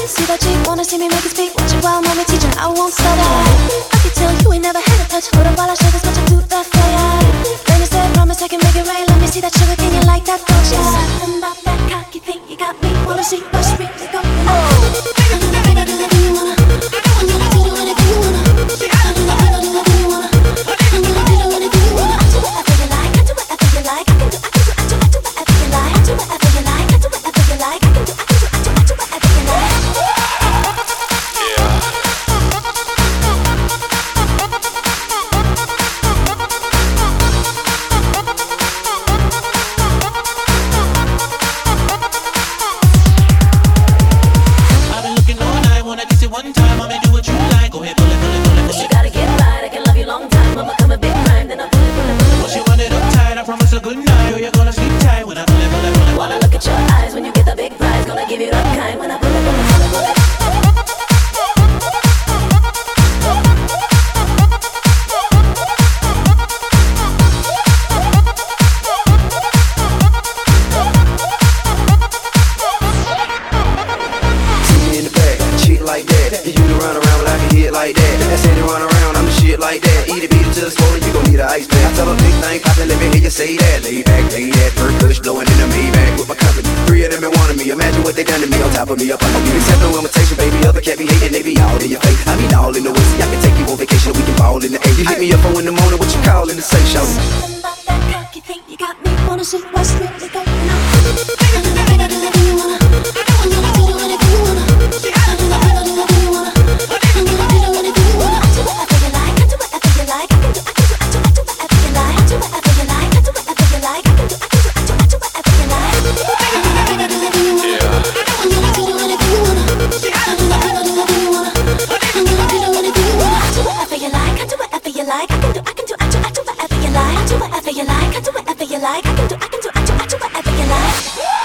See that cheek, wanna see me make it speak. Watch it while mommy teaching, I won't stutter. I can tell you ain't never had a touch. Hold on while I show this much, I do that for ya. Then you said, promise I can make it rain. Let me see that sugar, can you like that touch? Yeah. Something about that cocky thing, you got me. Wanna see what's really going on. I do the thing, I do the thing you wanna. I do anything you wanna. I do the thing, I do the thing you wanna. I do anything you wanna. I do whatever you like, I do whatever you like. I do whatever you like. I do whatever you like, I do whatever you like. I do whatever you like. One time, I'ma do what you like. Go ahead, pull it, pull it, pull it, pull it. But you gotta get right, I can love you long time. I'ma come a big rhyme, then I pull it, pull it, pull it. Once you run it up tight, I promise a good night. Or you're gonna sleep tight when I pull it, pull it, pull it. Wanna look at your eyes when you get the big prize. Gonna give you that kind when I pull it, pull it, pull it, pull it. Like that, you to run around like a hit like that. That's it, run around, I'm the shit like that. Eat it, beat it to the swollen, you gon' need an ice pack. I tell a big thing, pop it, let me hear you say that. Lay back, lay that, percush blowing in the Maybach with my company. 3 of them in one of me, imagine what they done to me on top of me. Up on you, accept no invitation, baby. Other cat be hating, they be all in your face. I mean all in the way, see, I can take you on vacation, we can ball in the A. You hit me up 4 in the morning, what you call in the say, show. Something about that cocky thing, you got me. Wanna see what's really going on. I do the thing, I do the thing you wanna. I do anything you wanna. I do the thing you wanna. I do whatever you like.